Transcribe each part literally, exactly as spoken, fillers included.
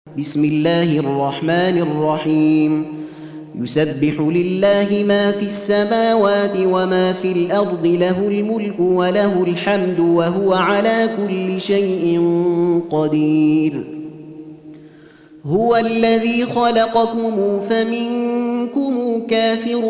بسم الله الرحمن الرحيم يسبح لله ما في السماوات وما في الأرض له الملك وله الحمد وهو على كل شيء قدير هو الذي خلقكم فمنكم كافر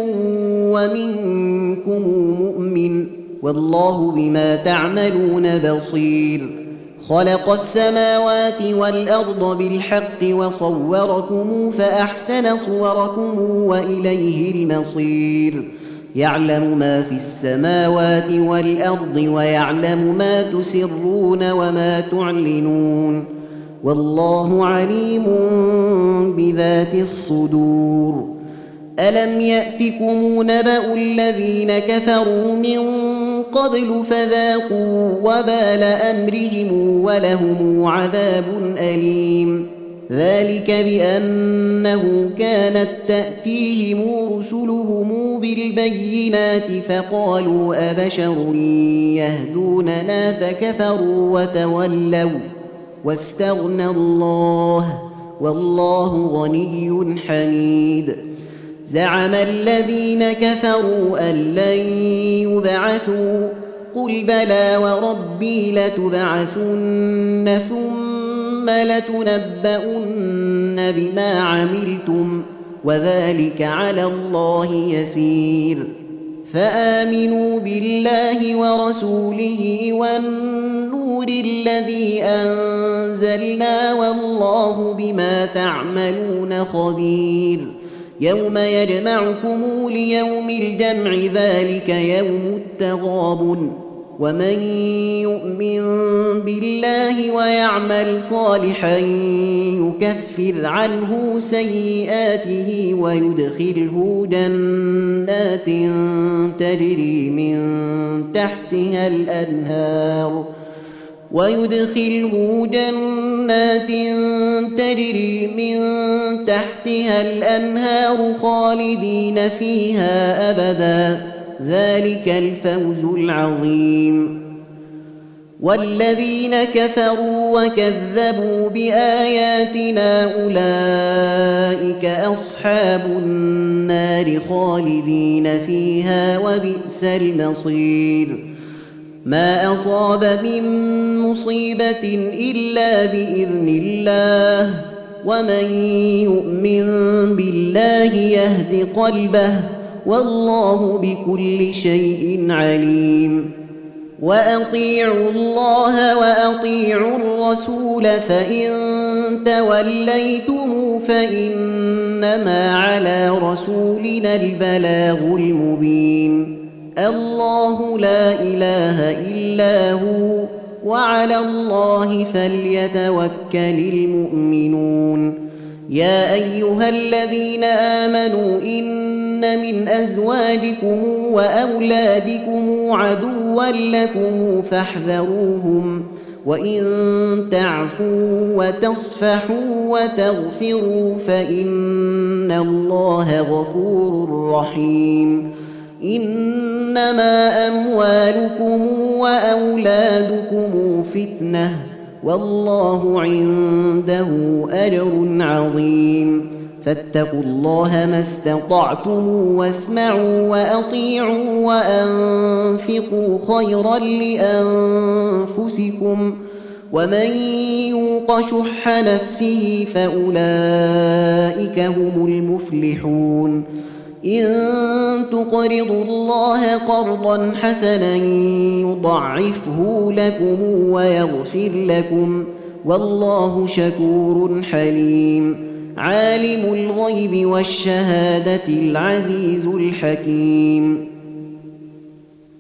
ومنكم مؤمن والله بما تعملون بصير خلق السماوات والأرض بالحق وصوركم فأحسن صوركم وإليه المصير يعلم ما في السماوات والأرض ويعلم ما تسرون وما تعلنون والله عليم بذات الصدور ألم يأتكم نبأ الذين كفروا من قبل فذاقوا وبال أمرهم ولهم عذاب أليم ذلك بأنه كانت تأتيهم رسلهم بالبينات فقالوا أبشر يهدوننا فكفروا وتولوا واستغنى الله والله غني حميد زعم الذين كفروا أن لن يبعثوا قل بلى وربي لتبعثن ثم لتنبؤن بما عملتم وذلك على الله يسير فآمنوا بالله ورسوله والنور الذي أنزلنا والله بما تعملون خبير يوم يجمعكم ليوم الجمع ذلك يوم التغابن ومن يؤمن بالله ويعمل صالحا يكفر عنه سيئاته ويدخله جنات تجري من تحتها الأنهار ويدخله جنات تجري من تحتها الأنهار خالدين فيها أبدا ذلك الفوز العظيم والذين كفروا وكذبوا بآياتنا أولئك أصحاب النار خالدين فيها وبئس المصير ما أصاب من مصيبة إلا بإذن الله ومن يؤمن بالله يهد قلبه والله بكل شيء عليم وأطيعوا الله وأطيعوا الرسول فإن توليتم فإنما على رسولنا البلاغ المبين الله لا إله إلا هو وعلى الله فليتوكل المؤمنون يا أيها الذين آمنوا إن من أزواجكم وأولادكم عدوا لكم فاحذروهم وإن تعفوا وتصفحوا وتغفروا فإن الله غفور رحيم إنما أموالكم وأولادكم فتنة والله عنده أجر عظيم فاتقوا الله ما استطعتم واسمعوا وأطيعوا وأنفقوا خيرا لأنفسكم ومن يوق شح نفسه فأولئك هم المفلحون إن تقرضوا الله قرضا حسنا يضعفه لكم ويغفر لكم والله شكور حليم عالم الغيب والشهادة العزيز الحكيم